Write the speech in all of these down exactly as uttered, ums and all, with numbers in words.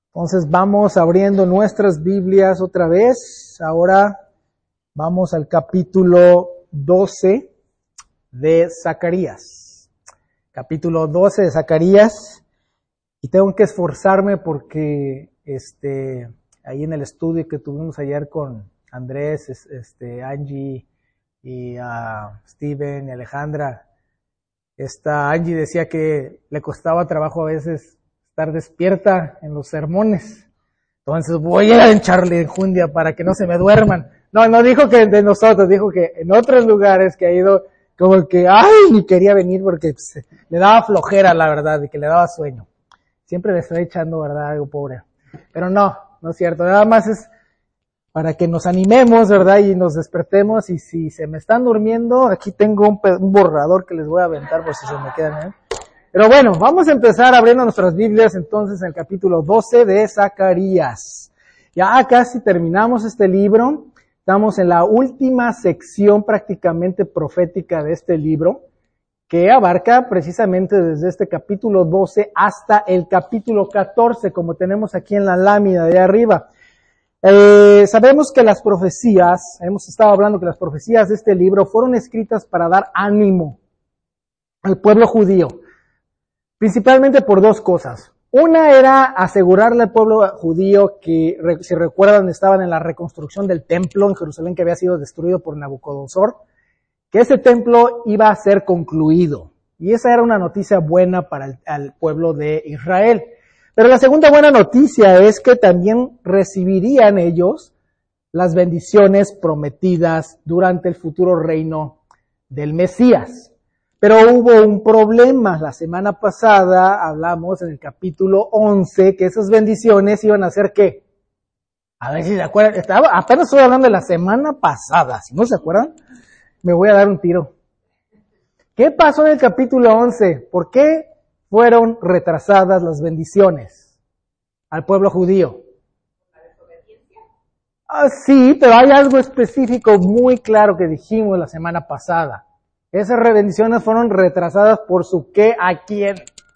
Entonces vamos abriendo nuestras Biblias otra vez. Ahora vamos al capítulo doce de Zacarías. Capítulo doce de Zacarías. Y tengo que esforzarme porque este ahí en el estudio que tuvimos ayer con Andrés, este Angie y uh, Steven y Alejandra, esta Angie decía que le costaba trabajo a veces estar despierta en los sermones. Entonces voy a echarle enjundia para que no se me duerman. No, no dijo que de nosotros, dijo que en otros lugares que ha ido como que, ay, ni quería venir porque pues, le daba flojera, la verdad, y que le daba sueño. Siempre le estoy echando, ¿verdad? Algo pobre. Pero no, no es cierto. Nada más es para que nos animemos, ¿verdad? Y nos despertemos. Y si se me están durmiendo, aquí tengo un, un borrador que les voy a aventar por si se me quedan, ¿eh? Pero bueno, vamos a empezar abriendo nuestras Biblias entonces en el capítulo doce de Zacarías. Ya casi terminamos este libro. Estamos en la última sección prácticamente profética de este libro, que abarca precisamente desde este capítulo doce hasta el capítulo catorce, como tenemos aquí en la lámina de arriba. Eh, sabemos que las profecías, hemos estado hablando que las profecías de este libro fueron escritas para dar ánimo al pueblo judío, principalmente por dos cosas. Una era asegurarle al pueblo judío que, si recuerdan, estaban en la reconstrucción del templo en Jerusalén que había sido destruido por Nabucodonosor, que ese templo iba a ser concluido. Y esa era una noticia buena para el, el pueblo de Israel. Pero la segunda buena noticia es que también recibirían ellos las bendiciones prometidas durante el futuro reino del Mesías. Pero hubo un problema. La semana pasada hablamos en el capítulo once que esas bendiciones iban a ser ¿qué? A ver si se acuerdan. Estaba, apenas estoy hablando de la semana pasada. Si no se acuerdan, me voy a dar un tiro. ¿Qué pasó en el capítulo once? ¿Por qué fueron retrasadas las bendiciones al pueblo judío? ¿La desobediencia? Ah, sí, pero hay algo específico muy claro que dijimos la semana pasada. Esas bendiciones fueron retrasadas por su ¿qué? ¿A quién?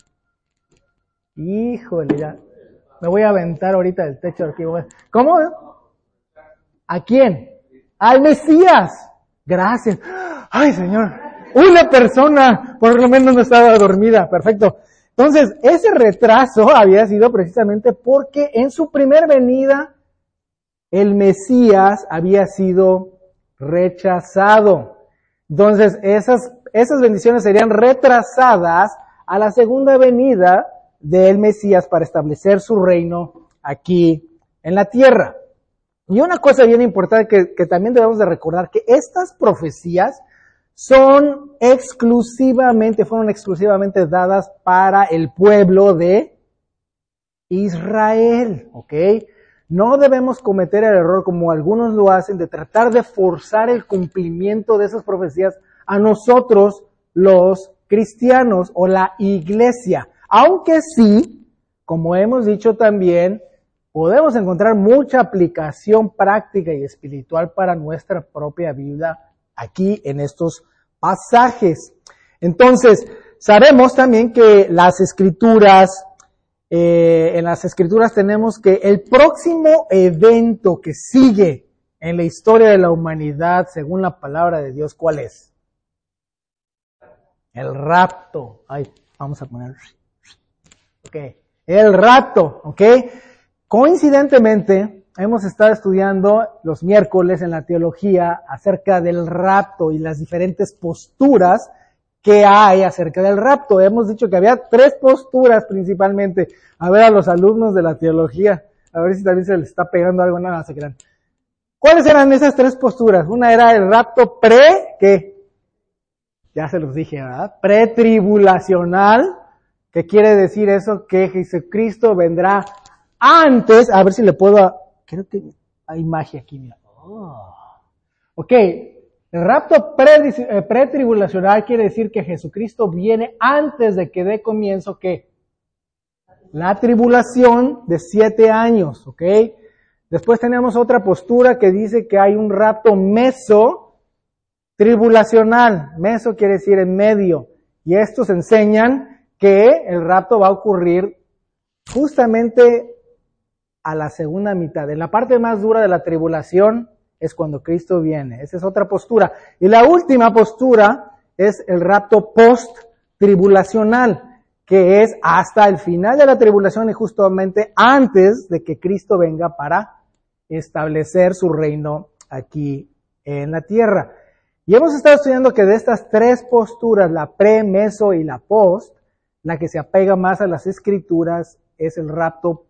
Híjole, ya. Me voy a aventar ahorita del techo aquí. ¿Cómo? ¿A quién? Al Mesías. Gracias. Ay, Señor. Una persona, por lo menos no estaba dormida. Perfecto. Entonces, ese retraso había sido precisamente porque en su primer venida, el Mesías había sido rechazado. Entonces, esas, esas bendiciones serían retrasadas a la segunda venida del Mesías para establecer su reino aquí en la tierra. Y una cosa bien importante que, que también debemos de recordar, que estas profecías son exclusivamente, fueron exclusivamente dadas para el pueblo de Israel, ¿ok? No debemos cometer el error, como algunos lo hacen, de tratar de forzar el cumplimiento de esas profecías a nosotros, los cristianos o la iglesia. Aunque sí, como hemos dicho también, podemos encontrar mucha aplicación práctica y espiritual para nuestra propia vida aquí en estos pasajes. Entonces, sabemos también que las escrituras, eh, en las escrituras tenemos que el próximo evento que sigue en la historia de la humanidad, según la palabra de Dios, ¿cuál es? El rapto. Ay, vamos a poner. Ok. El rapto, ok. Coincidentemente, hemos estado estudiando los miércoles en la teología acerca del rapto y las diferentes posturas que hay acerca del rapto. Hemos dicho que había tres posturas principalmente. A ver a los alumnos de la teología, a ver si también se les está pegando algo, nada, se crean. ¿Cuáles eran esas tres posturas? Una era el rapto pre, ¿qué? Ya se los dije, ¿verdad? Pretribulacional, que quiere decir eso, que Jesucristo vendrá antes, a ver si le puedo, creo que hay magia aquí, mira. Oh. Ok, el rapto pre, pretribulacional quiere decir que Jesucristo viene antes de que dé comienzo, ¿qué? La tribulación de siete años, ¿ok? Después tenemos otra postura que dice que hay un rapto meso tribulacional. Meso quiere decir en medio. Y estos enseñan que el rapto va a ocurrir justamente a la segunda mitad. En la parte más dura de la tribulación es cuando Cristo viene. Esa es otra postura. Y la última postura es el rapto post-tribulacional, que es hasta el final de la tribulación y justamente antes de que Cristo venga para establecer su reino aquí en la tierra. Y hemos estado estudiando que de estas tres posturas, la pre, meso y la post, la que se apega más a las escrituras es el rapto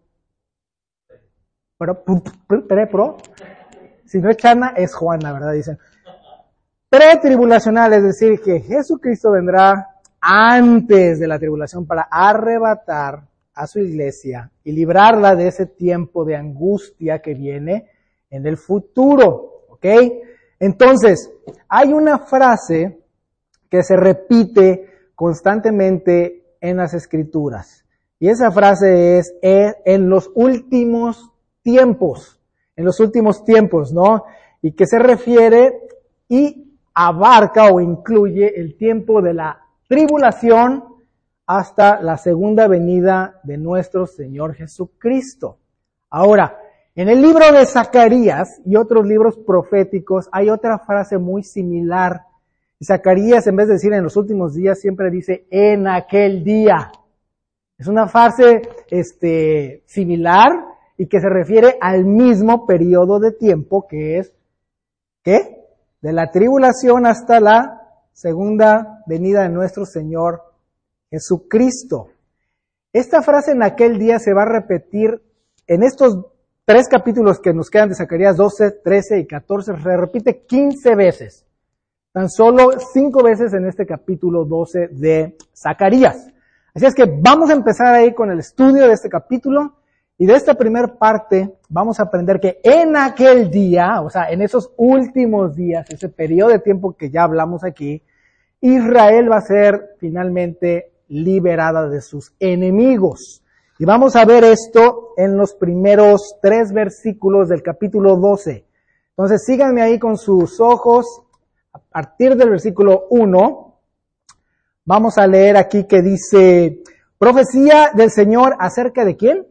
pre, pre, pro. Si no es Chana, es Juana, ¿verdad? Dicen. Pretribulacional, es decir, que Jesucristo vendrá antes de la tribulación para arrebatar a su iglesia y librarla de ese tiempo de angustia que viene en el futuro, ¿ok? Entonces, hay una frase que se repite constantemente en las Escrituras, y esa frase es en los últimos tiempos, en los últimos tiempos, ¿no? Y que se refiere y abarca o incluye el tiempo de la tribulación hasta la segunda venida de nuestro Señor Jesucristo. Ahora, en el libro de Zacarías y otros libros proféticos hay otra frase muy similar. Zacarías, en vez de decir en los últimos días, siempre dice en aquel día. Es una frase este, similar y que se refiere al mismo periodo de tiempo que es, ¿qué? De la tribulación hasta la segunda venida de nuestro Señor Jesucristo. Esta frase en aquel día se va a repetir en estos tres capítulos que nos quedan de Zacarías doce, trece y catorce, se repite quince veces. Tan solo cinco veces en este capítulo doce de Zacarías. Así es que vamos a empezar ahí con el estudio de este capítulo y de esta primera parte vamos a aprender que en aquel día, o sea, en esos últimos días, ese periodo de tiempo que ya hablamos aquí, Israel va a ser finalmente liberada de sus enemigos. Y vamos a ver esto en los primeros tres versículos del capítulo doce. Entonces síganme ahí con sus ojos. A partir del versículo uno, vamos a leer aquí que dice, profecía del Señor acerca de ¿quién?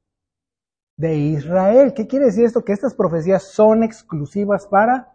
De Israel. ¿Qué quiere decir esto? Que estas profecías son exclusivas para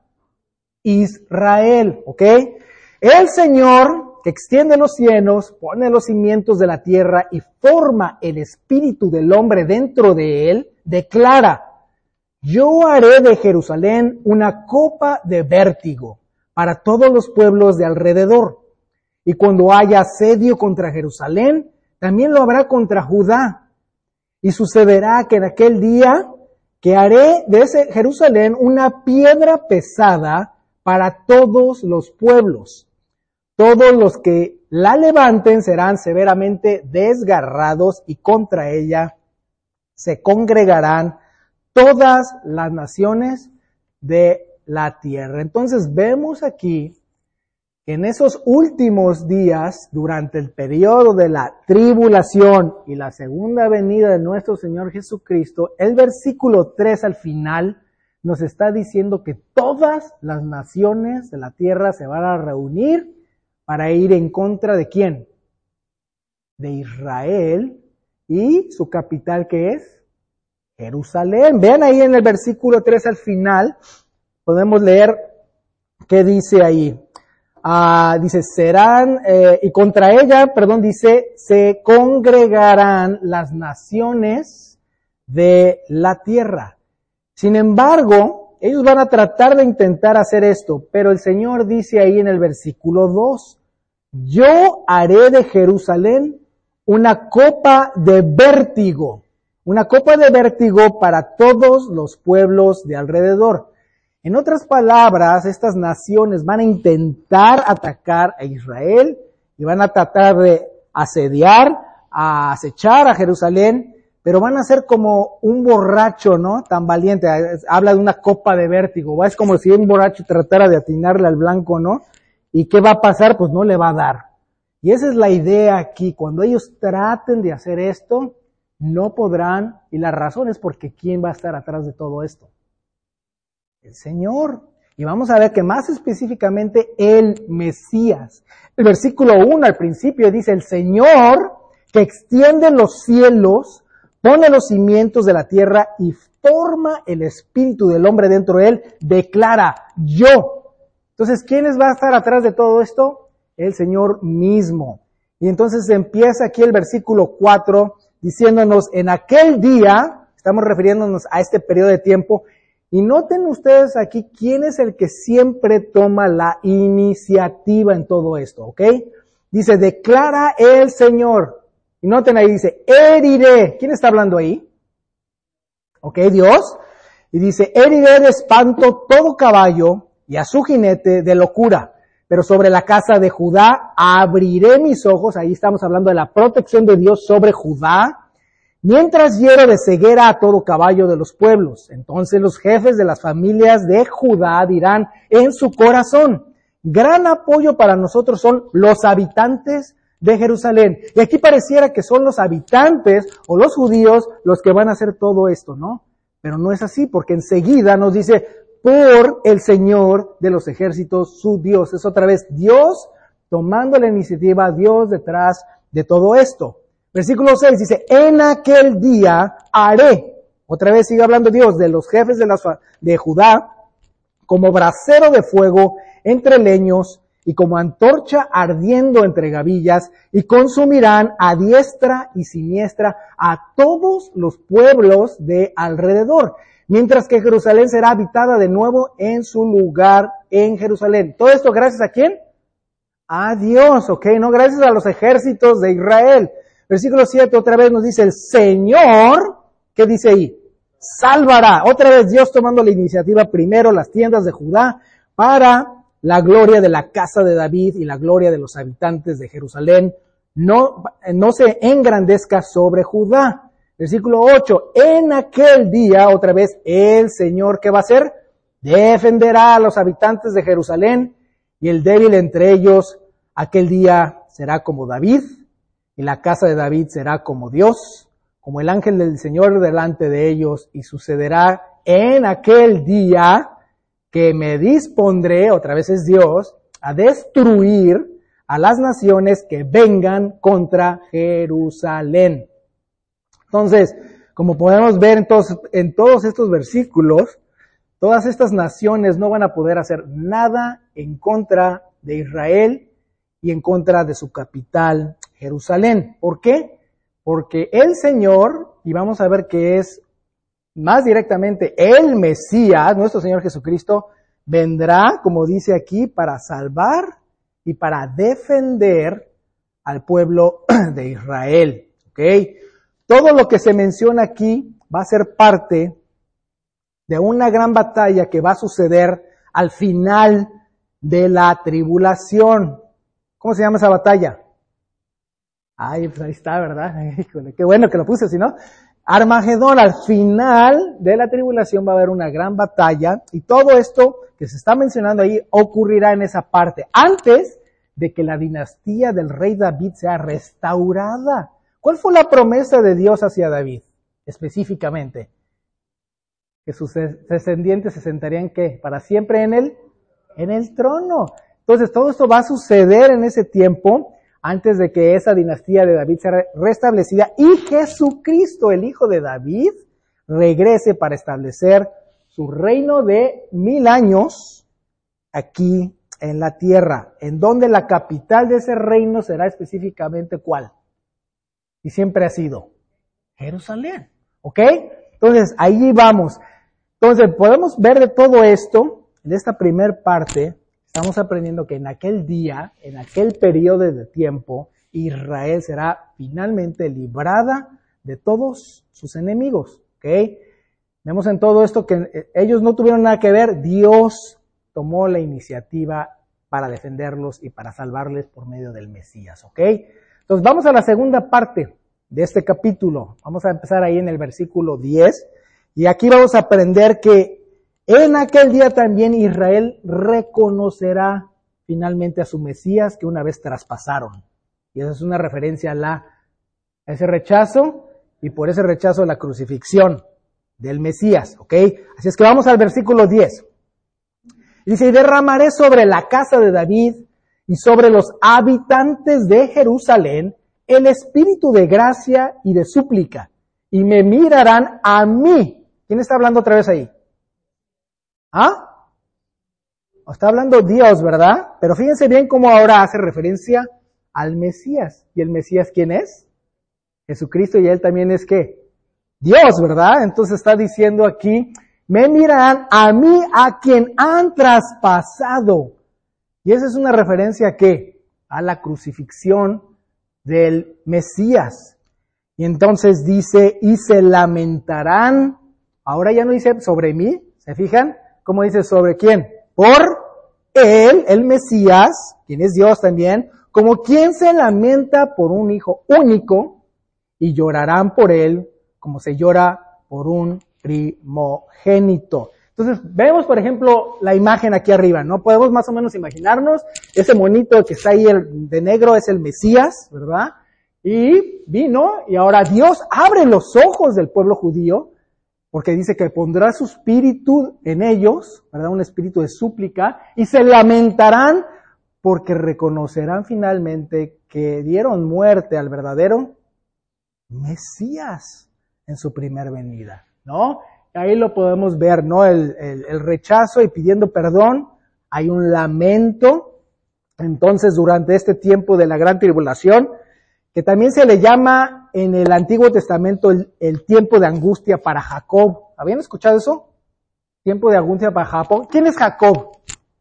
Israel, ¿ok? El Señor, que extiende los cielos, pone los cimientos de la tierra y forma el espíritu del hombre dentro de él, declara, yo haré de Jerusalén una copa de vértigo para todos los pueblos de alrededor. Y cuando haya asedio contra Jerusalén, también lo habrá contra Judá. Y sucederá que en aquel día que haré de ese Jerusalén una piedra pesada para todos los pueblos. Todos los que la levanten serán severamente desgarrados y contra ella se congregarán todas las naciones de la tierra. Entonces vemos aquí que en esos últimos días, durante el periodo de la tribulación y la segunda venida de nuestro Señor Jesucristo, el versículo tres al final nos está diciendo que todas las naciones de la tierra se van a reunir para ir en contra de ¿quién? De Israel y su capital que es Jerusalén. Vean ahí en el versículo tres al final, podemos leer qué dice ahí. Ah, dice, serán, eh, y contra ella, perdón, dice, se congregarán las naciones de la tierra. Sin embargo, ellos van a tratar de intentar hacer esto, pero el Señor dice ahí en el versículo dos, yo haré de Jerusalén una copa de vértigo, una copa de vértigo para todos los pueblos de alrededor. En otras palabras, estas naciones van a intentar atacar a Israel y van a tratar de asediar, a acechar a Jerusalén, pero van a ser como un borracho, ¿no? Tan valiente. Habla de una copa de vértigo. Es como si un borracho tratara de atinarle al blanco, ¿no? ¿Y qué va a pasar? Pues no le va a dar. Y esa es la idea aquí. Cuando ellos traten de hacer esto, no podrán. Y la razón es porque ¿quién va a estar atrás de todo esto? El Señor. Y vamos a ver que más específicamente el Mesías. El versículo uno al principio dice, el Señor que extiende los cielos pone los cimientos de la tierra y forma el espíritu del hombre dentro de él, declara, yo. Entonces, ¿quién va a estar atrás de todo esto? El Señor mismo. Y entonces empieza aquí el versículo cuatro, diciéndonos, en aquel día, estamos refiriéndonos a este periodo de tiempo, y noten ustedes aquí quién es el que siempre toma la iniciativa en todo esto, ¿ok? Dice, declara el Señor. Y noten ahí, dice, heriré. ¿Quién está hablando ahí? ¿Ok? Dios. Y dice, heriré de espanto todo caballo y a su jinete de locura. Pero sobre la casa de Judá abriré mis ojos. Ahí estamos hablando de la protección de Dios sobre Judá. Mientras hiero de ceguera a todo caballo de los pueblos. Entonces los jefes de las familias de Judá dirán en su corazón, gran apoyo para nosotros son los habitantes de Jerusalén. Y aquí pareciera que son los habitantes o los judíos los que van a hacer todo esto, ¿no? Pero no es así, porque enseguida nos dice, por el Señor de los ejércitos, su Dios. Es otra vez Dios tomando la iniciativa, Dios detrás de todo esto. Versículo seis dice, en aquel día haré, otra vez sigue hablando Dios, de los jefes de, las, de Judá, como brasero de fuego entre leños y como antorcha ardiendo entre gavillas, y consumirán a diestra y siniestra a todos los pueblos de alrededor, mientras que Jerusalén será habitada de nuevo en su lugar en Jerusalén. ¿Todo esto gracias a quién? A Dios, ¿ok? No gracias a los ejércitos de Israel. Versículo siete otra vez nos dice el Señor, ¿qué dice ahí? Salvará. Otra vez Dios tomando la iniciativa primero las tiendas de Judá para la gloria de la casa de David y la gloria de los habitantes de Jerusalén. No, no se engrandezca sobre Judá. Versículo ocho, en aquel día, otra vez, el Señor, ¿qué va a hacer? Defenderá a los habitantes de Jerusalén y el débil entre ellos, aquel día será como David. Y la casa de David será como Dios, como el ángel del Señor delante de ellos, y sucederá en aquel día que me dispondré, otra vez es Dios, a destruir a las naciones que vengan contra Jerusalén. Entonces, como podemos ver en todos, en todos estos versículos, todas estas naciones no van a poder hacer nada en contra de Israel y en contra de su capital, Jerusalén. ¿Por qué? Porque el Señor, y vamos a ver que es más directamente el Mesías, nuestro Señor Jesucristo, vendrá, como dice aquí, para salvar y para defender al pueblo de Israel. ¿Ok? Todo lo que se menciona aquí va a ser parte de una gran batalla que va a suceder al final de la tribulación. ¿Cómo se llama esa batalla? Ay, pues ahí está, ¿verdad? Híjole, qué bueno que lo puse, si no. Armagedón, al final de la tribulación va a haber una gran batalla y todo esto que se está mencionando ahí ocurrirá en esa parte, antes de que la dinastía del rey David sea restaurada. ¿Cuál fue la promesa de Dios hacia David, específicamente? Que sus descendientes se sentarían, ¿qué? Para siempre en el, en el trono. Entonces todo esto va a suceder en ese tiempo, antes de que esa dinastía de David sea restablecida y Jesucristo, el Hijo de David, regrese para establecer su reino de mil años aquí en la tierra, en donde la capital de ese reino será específicamente ¿cuál? Y siempre ha sido Jerusalén, ¿ok? Entonces, ahí vamos. Entonces, podemos ver de todo esto, en esta primer parte, estamos aprendiendo que en aquel día, en aquel periodo de tiempo, Israel será finalmente librada de todos sus enemigos, ¿ok? Vemos en todo esto que ellos no tuvieron nada que ver, Dios tomó la iniciativa para defenderlos y para salvarles por medio del Mesías, ¿ok? Entonces vamos a la segunda parte de este capítulo. Vamos a empezar ahí en el versículo diez. Y aquí vamos a aprender que en aquel día también Israel reconocerá finalmente a su Mesías que una vez traspasaron. Y esa es una referencia a, la, a ese rechazo y por ese rechazo la crucifixión del Mesías, ¿ok? Así es que vamos al versículo diez. Dice, y derramaré sobre la casa de David y sobre los habitantes de Jerusalén el espíritu de gracia y de súplica, y me mirarán a mí. ¿Quién está hablando otra vez ahí? ¿Ah? Está hablando Dios, ¿verdad? Pero fíjense bien cómo ahora hace referencia al Mesías. ¿Y el Mesías quién es? Jesucristo, y Él también es ¿qué? Dios, ¿verdad? Entonces está diciendo aquí, me mirarán a mí, a quien han traspasado. Y esa es una referencia ¿a qué? A la crucifixión del Mesías. Y entonces dice, y se lamentarán. Ahora ya no dice sobre mí, ¿se fijan? ¿Cómo dice sobre quién? Por Él, el Mesías, quien es Dios también, como quien se lamenta por un hijo único, y llorarán por él como se llora por un primogénito. Entonces, vemos, por ejemplo, la imagen aquí arriba, ¿no? Podemos más o menos imaginarnos, ese monito que está ahí de negro es el Mesías, ¿verdad? Y vino, y ahora Dios abre los ojos del pueblo judío, porque dice que pondrá su espíritu en ellos, ¿verdad? Un espíritu de súplica, y se lamentarán porque reconocerán finalmente que dieron muerte al verdadero Mesías en su primer venida, ¿no? Ahí lo podemos ver, ¿no? El, el, el rechazo y pidiendo perdón, hay un lamento. Entonces, durante este tiempo de la gran tribulación, que también se le llama en el Antiguo Testamento el, el tiempo de angustia para Jacob. ¿Habían escuchado eso? Tiempo de angustia para Jacob. ¿Quién es Jacob?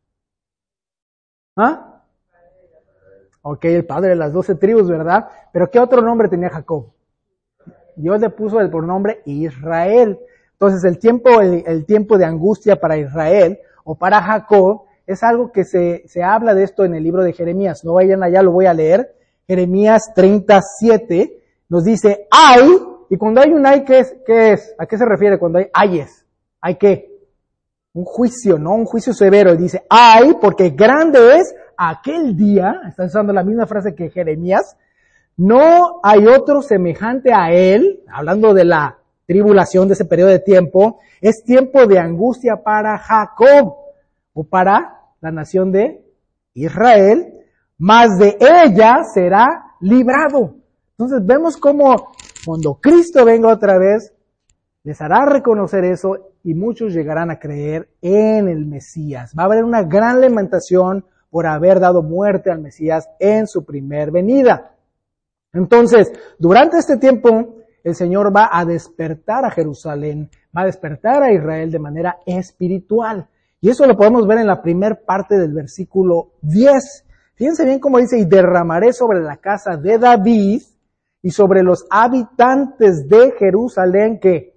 ¿Ah? Ok, el padre de las doce tribus, ¿verdad? Pero ¿qué otro nombre tenía Jacob? Dios le puso el pronombre Israel. Entonces el tiempo, el, el tiempo de angustia para Israel o para Jacob es algo que se, se habla de esto en el libro de Jeremías. No vayan allá, lo voy a leer. Jeremías treinta y siete nos dice, ay, y cuando hay un ay, ¿qué es? ¿Qué es? ¿A qué se refiere cuando hay ayes? ¿Hay qué? Un juicio, ¿no? Un juicio severo. Y dice, ay, porque grande es aquel día, está usando la misma frase que Jeremías, no hay otro semejante a él, hablando de la tribulación de ese periodo de tiempo, es tiempo de angustia para Jacob, o para la nación de Israel, mas de ella será librado. Entonces vemos cómo cuando Cristo venga otra vez, les hará reconocer eso y muchos llegarán a creer en el Mesías. Va a haber una gran lamentación por haber dado muerte al Mesías en su primer venida. Entonces, durante este tiempo, el Señor va a despertar a Jerusalén, va a despertar a Israel de manera espiritual. Y eso lo podemos ver en la primer parte del versículo diez. Fíjense bien cómo dice, y derramaré sobre la casa de David y sobre los habitantes de Jerusalén, que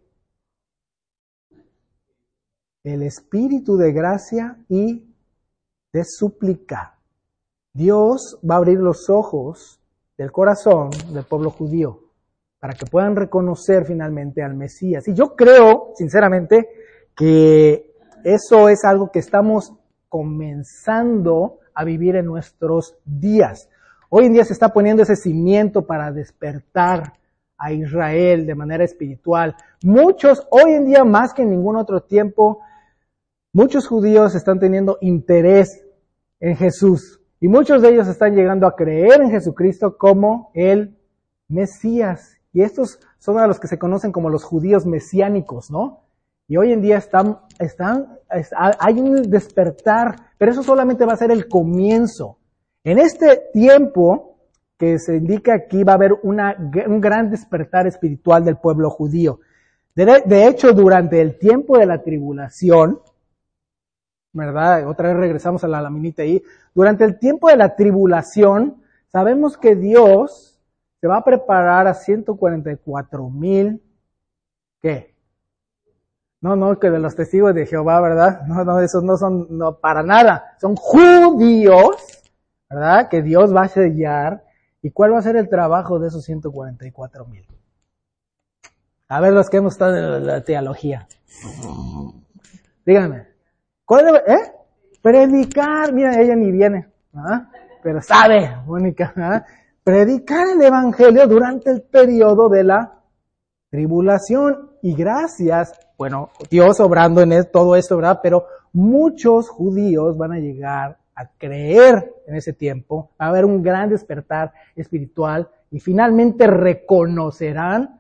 el espíritu de gracia y de súplica. Dios va a abrir los ojos del corazón del pueblo judío para que puedan reconocer finalmente al Mesías. Y yo creo, sinceramente, que eso es algo que estamos comenzando a vivir en nuestros días. Hoy en día se está poniendo ese cimiento para despertar a Israel de manera espiritual. Muchos, hoy en día más que en ningún otro tiempo, muchos judíos están teniendo interés en Jesús. Y muchos de ellos están llegando a creer en Jesucristo como el Mesías. Y estos son a los que se conocen como los judíos mesiánicos, ¿no? Y hoy en día están, están, hay un despertar, pero eso solamente va a ser el comienzo. En este tiempo que se indica aquí va a haber una, un gran despertar espiritual del pueblo judío. De, de hecho, durante el tiempo de la tribulación, ¿verdad? Otra vez regresamos a la laminita ahí. Durante el tiempo de la tribulación, sabemos que Dios se va a preparar a ciento cuarenta y cuatro mil, ¿qué? No, no, que de los testigos de Jehová, ¿verdad? No, no, esos no son, no, para nada. Son judíos, ¿verdad? Que Dios va a sellar. ¿Y cuál va a ser el trabajo de esos ciento cuarenta y cuatro mil? A ver, los que hemos estado en la teología. Díganme. ¿Cuál debe, eh? Predicar. Mira, ella ni viene, ¿ah? Pero sabe, Mónica, ¿ah? Predicar el evangelio durante el periodo de la tribulación. Y gracias, bueno, Dios obrando en todo esto, ¿verdad? Pero muchos judíos van a llegar a creer en ese tiempo. Va a haber un gran despertar espiritual y finalmente reconocerán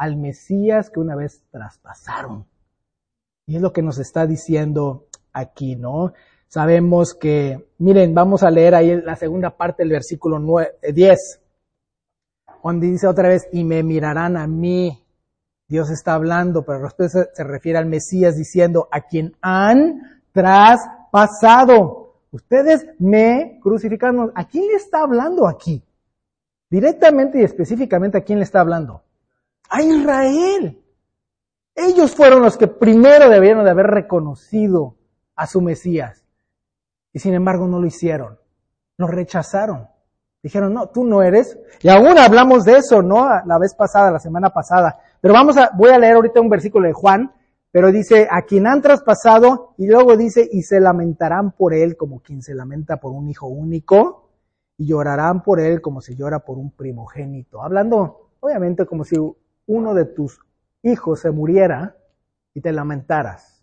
al Mesías que una vez traspasaron. Y es lo que nos está diciendo aquí, ¿no? Sabemos que, miren, vamos a leer ahí la segunda parte del versículo diez, donde dice otra vez, y me mirarán a mí. Dios está hablando, pero después se refiere al Mesías diciendo, a quien han traspasado. Ustedes me crucificaron. ¿A quién le está hablando aquí? Directamente y específicamente, ¿a quién le está hablando? A Israel. Ellos fueron los que primero debieron de haber reconocido a su Mesías. Y sin embargo no lo hicieron. Lo rechazaron. Dijeron, no, tú no eres. Y aún hablamos de eso, ¿no? La vez pasada, la semana pasada. Pero vamos a, voy a leer ahorita un versículo de Juan, pero dice, a quien han traspasado, y luego dice, y se lamentarán por él como quien se lamenta por un hijo único, y llorarán por él como se llora por un primogénito. Hablando, obviamente, como si uno de tus hijos se muriera y te lamentaras.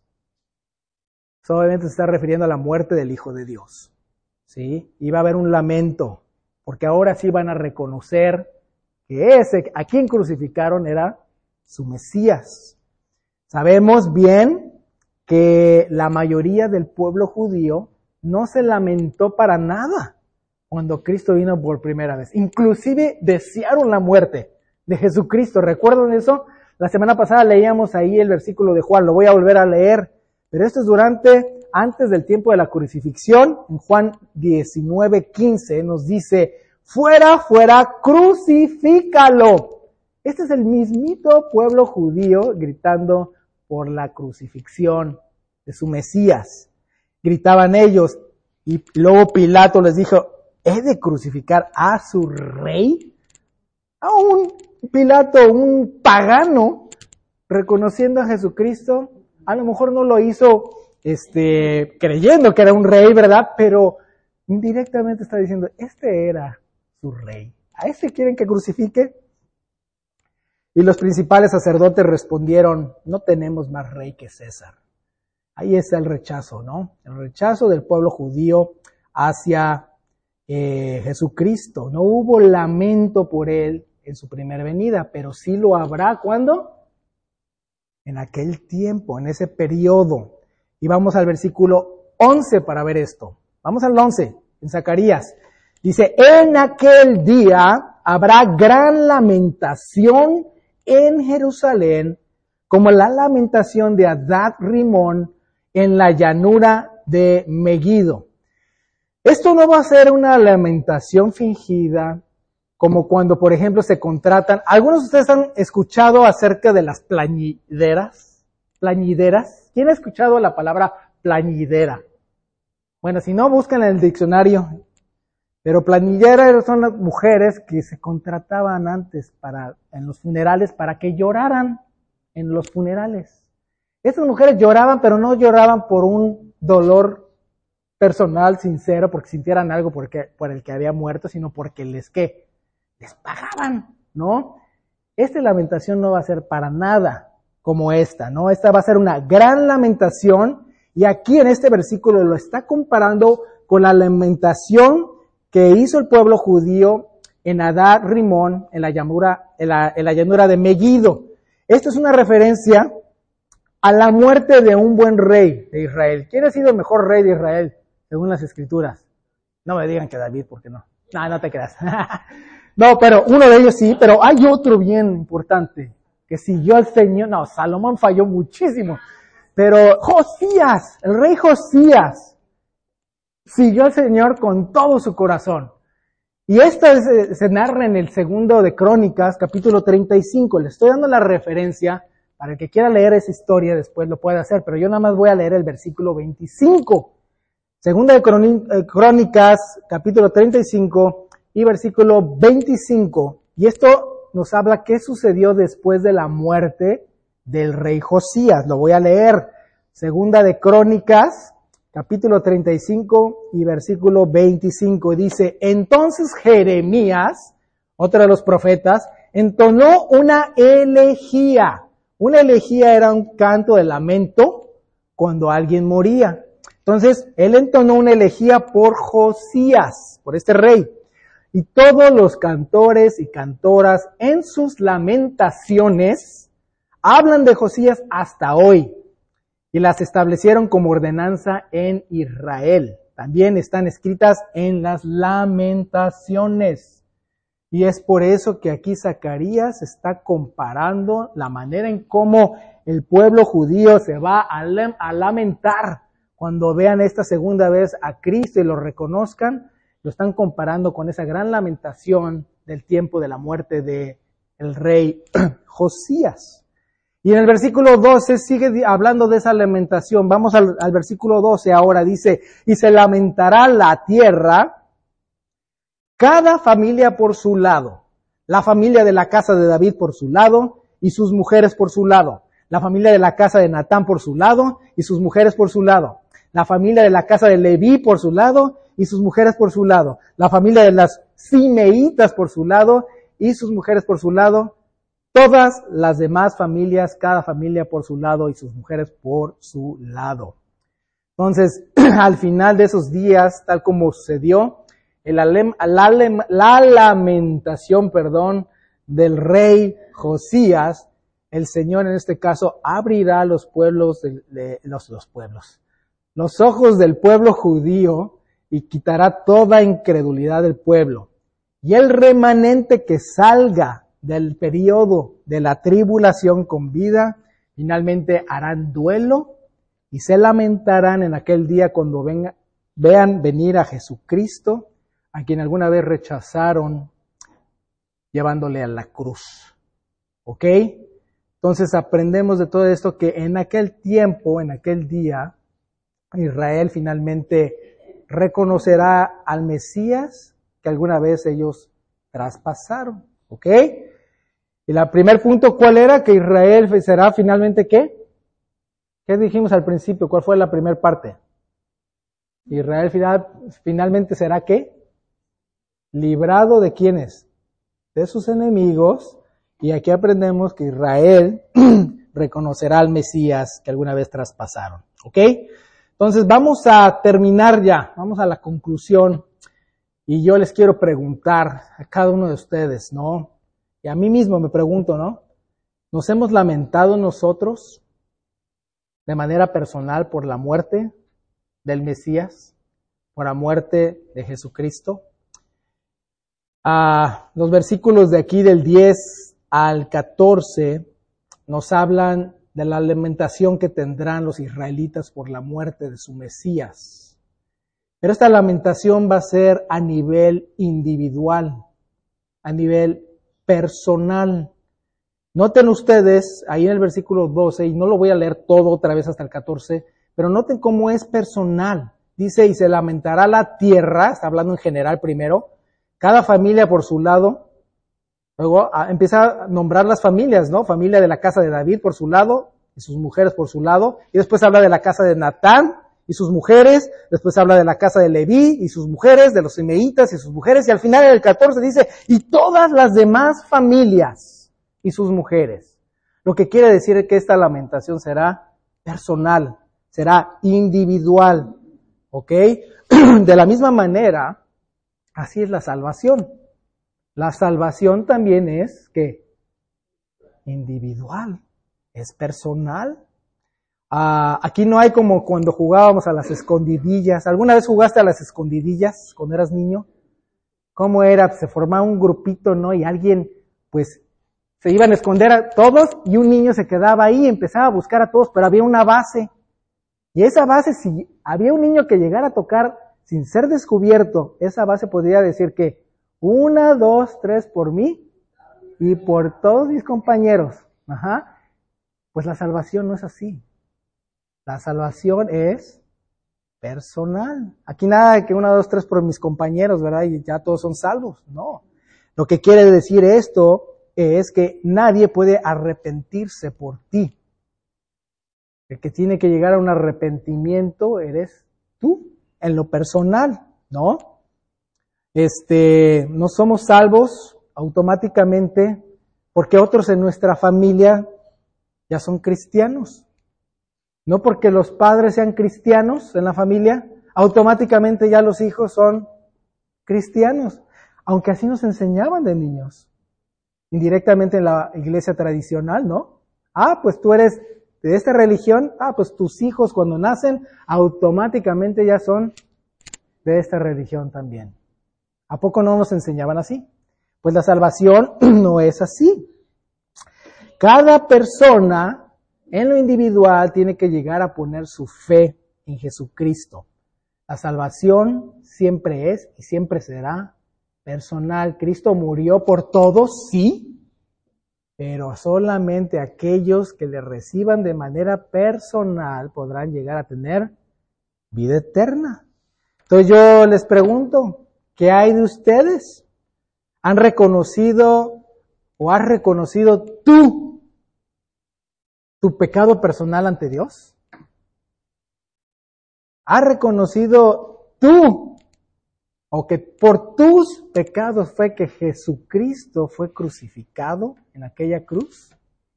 Eso obviamente se está refiriendo a la muerte del Hijo de Dios. ¿Sí? Y va a haber un lamento, porque ahora sí van a reconocer que ese a quien crucificaron era su Mesías. Sabemos bien que la mayoría del pueblo judío no se lamentó para nada cuando Cristo vino por primera vez. Inclusive desearon la muerte de Jesucristo. ¿Recuerdan eso? La semana pasada leíamos ahí el versículo de Juan, lo voy a volver a leer, pero esto es durante, antes del tiempo de la crucifixión. En Juan diecinueve quince nos dice, fuera, fuera, crucifícalo. Este es el mismito pueblo judío gritando por la crucifixión de su Mesías. Gritaban ellos, y luego Pilato les dijo, ¿he de crucificar a su rey? A un Pilato, un pagano, reconociendo a Jesucristo, a lo mejor no lo hizo este, creyendo que era un rey, ¿verdad? Pero indirectamente está diciendo, este era su rey. ¿A este quieren que crucifique? Y los principales sacerdotes respondieron, no tenemos más rey que César. Ahí está el rechazo, ¿no? El rechazo del pueblo judío hacia eh, Jesucristo. No hubo lamento por él en su primera venida, pero sí lo habrá, ¿cuándo? En aquel tiempo, en ese periodo. Y vamos al versículo once para ver esto. Vamos al once, en Zacarías. Dice, en aquel día habrá gran lamentación en Jerusalén, como la lamentación de Adad Rimón en la llanura de Megiddo. Esto no va a ser una lamentación fingida, como cuando, por ejemplo, se contratan. ¿Algunos de ustedes han escuchado acerca de las plañideras? ¿Plañideras? ¿Quién ha escuchado la palabra plañidera? Bueno, si no, busquen en el diccionario. Pero plañideras son las mujeres que se contrataban antes para, en los funerales para que lloraran en los funerales. Estas mujeres lloraban, pero no lloraban por un dolor personal, sincero, porque sintieran algo porque, por el que había muerto, sino porque les, ¿qué? Les pagaban, ¿no? Esta lamentación no va a ser para nada como esta, ¿no? Esta va a ser una gran lamentación, y aquí en este versículo lo está comparando con la lamentación que hizo el pueblo judío en Adad Rimón, en la llanura, en la, en la llanura de Megiddo. Esto es una referencia a la muerte de un buen rey de Israel. ¿Quién ha sido el mejor rey de Israel, según las Escrituras? No me digan que David, porque no. No, no te creas. No, pero uno de ellos sí, pero hay otro bien importante, que siguió al Señor. No, Salomón falló muchísimo. Pero Josías, el rey Josías, siguió al Señor con todo su corazón. Y esto es, se narra en el segundo de Crónicas, capítulo treinta y cinco. Le estoy dando la referencia para el que quiera leer esa historia, después lo puede hacer, pero yo nada más voy a leer el versículo veinticinco. Segunda de Crónicas, capítulo treinta y cinco y versículo veinticinco. Y esto nos habla qué sucedió después de la muerte del rey Josías. Lo voy a leer. Segunda de Crónicas, capítulo treinta y cinco y versículo veinticinco. Dice, entonces Jeremías, otro de los profetas, entonó una elegía. Una elegía era un canto de lamento cuando alguien moría. Entonces, él entonó una elegía por Josías, por este rey. Y todos los cantores y cantoras en sus lamentaciones hablan de Josías hasta hoy y las establecieron como ordenanza en Israel. También están escritas en las lamentaciones. Y es por eso que aquí Zacarías está comparando la manera en cómo el pueblo judío se va a lamentar cuando vean esta segunda vez a Cristo y lo reconozcan. Lo están comparando con esa gran lamentación del tiempo de la muerte de el rey Josías. Y en el versículo doce sigue hablando de esa lamentación. Vamos al, al versículo doce ahora. Dice, y se lamentará la tierra, cada familia por su lado. La familia de la casa de David por su lado y sus mujeres por su lado. La familia de la casa de Natán por su lado y sus mujeres por su lado. La familia de la casa de Leví por su lado y sus mujeres por su lado. La familia de las Simeitas por su lado y sus mujeres por su lado. Todas las demás familias, cada familia por su lado y sus mujeres por su lado. Entonces, al final de esos días, tal como sucedió, el alem, la, la lamentación, perdón, del rey Josías, el Señor en este caso abrirá los pueblos, de, de, los, los pueblos, los ojos del pueblo judío y quitará toda incredulidad del pueblo. Y el remanente que salga del periodo de la tribulación con vida, finalmente harán duelo y se lamentarán en aquel día cuando venga, vean venir a Jesucristo, a quien alguna vez rechazaron llevándole a la cruz. ¿Ok? Entonces aprendemos de todo esto que en aquel tiempo, en aquel día, Israel finalmente reconocerá al Mesías que alguna vez ellos traspasaron. ¿Ok? Y el primer punto, ¿cuál era? Que Israel será finalmente ¿qué? ¿Qué dijimos al principio? ¿Cuál fue la primera parte? Israel final, finalmente será ¿qué? Librado de ¿quiénes? De sus enemigos. Y aquí aprendemos que Israel reconocerá al Mesías que alguna vez traspasaron. ¿Ok? Entonces vamos a terminar ya. Vamos a la conclusión. Y yo les quiero preguntar a cada uno de ustedes, ¿no? Y a mí mismo me pregunto, ¿no? ¿Nos hemos lamentado nosotros de manera personal por la muerte del Mesías? ¿Por la muerte de Jesucristo? Ah, los versículos de aquí del diez al catorce nos hablan de la lamentación que tendrán los israelitas por la muerte de su Mesías. Pero esta lamentación va a ser a nivel individual, a nivel personal. Noten ustedes, ahí en el versículo doce, y no lo voy a leer todo otra vez hasta el catorce, pero noten cómo es personal. Dice, y se lamentará la tierra, está hablando en general primero, cada familia por su lado. Luego a, empieza a nombrar las familias, ¿no? Familia de la casa de David por su lado, y sus mujeres por su lado. Y después habla de la casa de Natán y sus mujeres. Después habla de la casa de Leví y sus mujeres, de los Simeitas y sus mujeres. Y al final en el catorce dice, y todas las demás familias y sus mujeres. Lo que quiere decir que esta lamentación será personal, será individual. ¿Ok? De la misma manera, así es la salvación. La salvación también es, ¿qué? Individual, es personal. Ah, aquí no hay como cuando jugábamos a las escondidillas. ¿Alguna vez jugaste a las escondidillas cuando eras niño? ¿Cómo era? Se formaba un grupito, ¿no? Y alguien, pues, se iban a esconder a todos y un niño se quedaba ahí y empezaba a buscar a todos, pero había una base. Y esa base, si había un niño que llegara a tocar sin ser descubierto, esa base podría decir que una, dos, tres por mí y por todos mis compañeros. Ajá. Pues la salvación no es así. La salvación es personal. Aquí nada de que una, dos, tres por mis compañeros, ¿verdad? Y ya todos son salvos. No. Lo que quiere decir esto es que nadie puede arrepentirse por ti. El que tiene que llegar a un arrepentimiento eres tú, en lo personal, ¿no? Este, no somos salvos automáticamente porque otros en nuestra familia ya son cristianos. No porque los padres sean cristianos en la familia, automáticamente ya los hijos son cristianos. Aunque así nos enseñaban de niños. Indirectamente en la iglesia tradicional, ¿no? Ah, pues tú eres de esta religión, ah, pues tus hijos cuando nacen automáticamente ya son de esta religión también. ¿A poco no nos enseñaban así? Pues la salvación no es así. Cada persona en lo individual tiene que llegar a poner su fe en Jesucristo. La salvación siempre es y siempre será personal. Cristo murió por todos, sí, pero solamente aquellos que le reciban de manera personal podrán llegar a tener vida eterna. Entonces yo les pregunto, ¿qué hay de ustedes? ¿Han reconocido o has reconocido tú tu pecado personal ante Dios? ¿Has reconocido tú o que por tus pecados fue que Jesucristo fue crucificado en aquella cruz?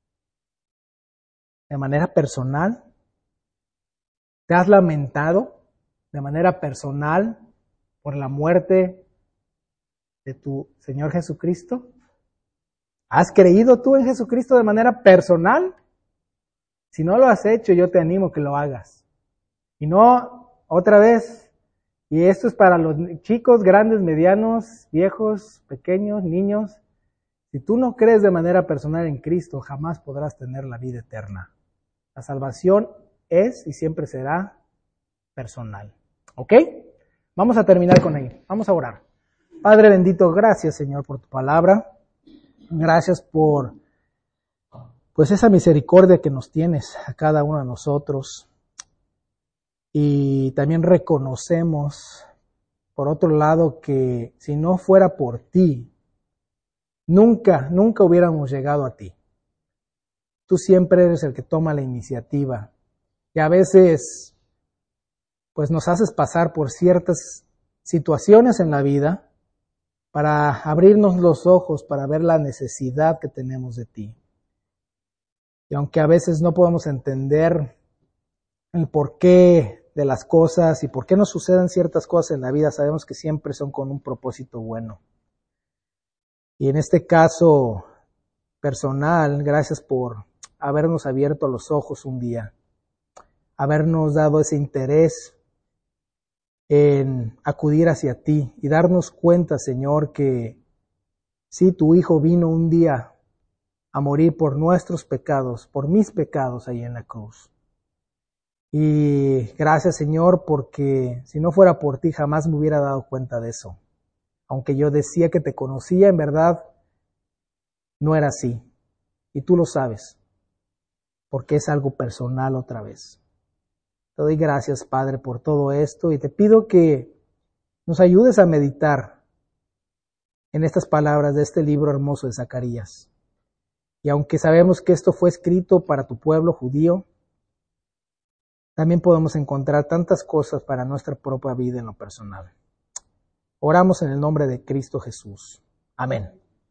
De manera personal. ¿Te has lamentado de manera personal por la muerte de tu Señor Jesucristo? ¿Has creído tú en Jesucristo de manera personal? Si no lo has hecho, yo te animo que lo hagas. Y no, otra vez, y esto es para los chicos, grandes, medianos, viejos, pequeños, niños. Si tú no crees de manera personal en Cristo, jamás podrás tener la vida eterna. La salvación es y siempre será personal. ¿Ok? Vamos a terminar con ello. Vamos a orar. Padre bendito, gracias Señor por tu palabra. Gracias por pues esa misericordia que nos tienes a cada uno de nosotros. Y también reconocemos, por otro lado, que si no fuera por ti, nunca, nunca hubiéramos llegado a ti. Tú siempre eres el que toma la iniciativa. Y a veces, pues nos haces pasar por ciertas situaciones en la vida para abrirnos los ojos, para ver la necesidad que tenemos de ti. Y aunque a veces no podemos entender el porqué de las cosas y por qué nos suceden ciertas cosas en la vida, sabemos que siempre son con un propósito bueno. Y en este caso personal, gracias por habernos abierto los ojos un día, habernos dado ese interés en acudir hacia ti y darnos cuenta, Señor, que sí, tu Hijo vino un día a morir por nuestros pecados, por mis pecados ahí en la cruz. Y gracias, Señor, porque si no fuera por ti jamás me hubiera dado cuenta de eso. Aunque yo decía que te conocía, en verdad no era así. Y tú lo sabes, porque es algo personal otra vez. Te doy gracias, Padre, por todo esto y te pido que nos ayudes a meditar en estas palabras de este libro hermoso de Zacarías. Y aunque sabemos que esto fue escrito para tu pueblo judío, también podemos encontrar tantas cosas para nuestra propia vida en lo personal. Oramos en el nombre de Cristo Jesús. Amén.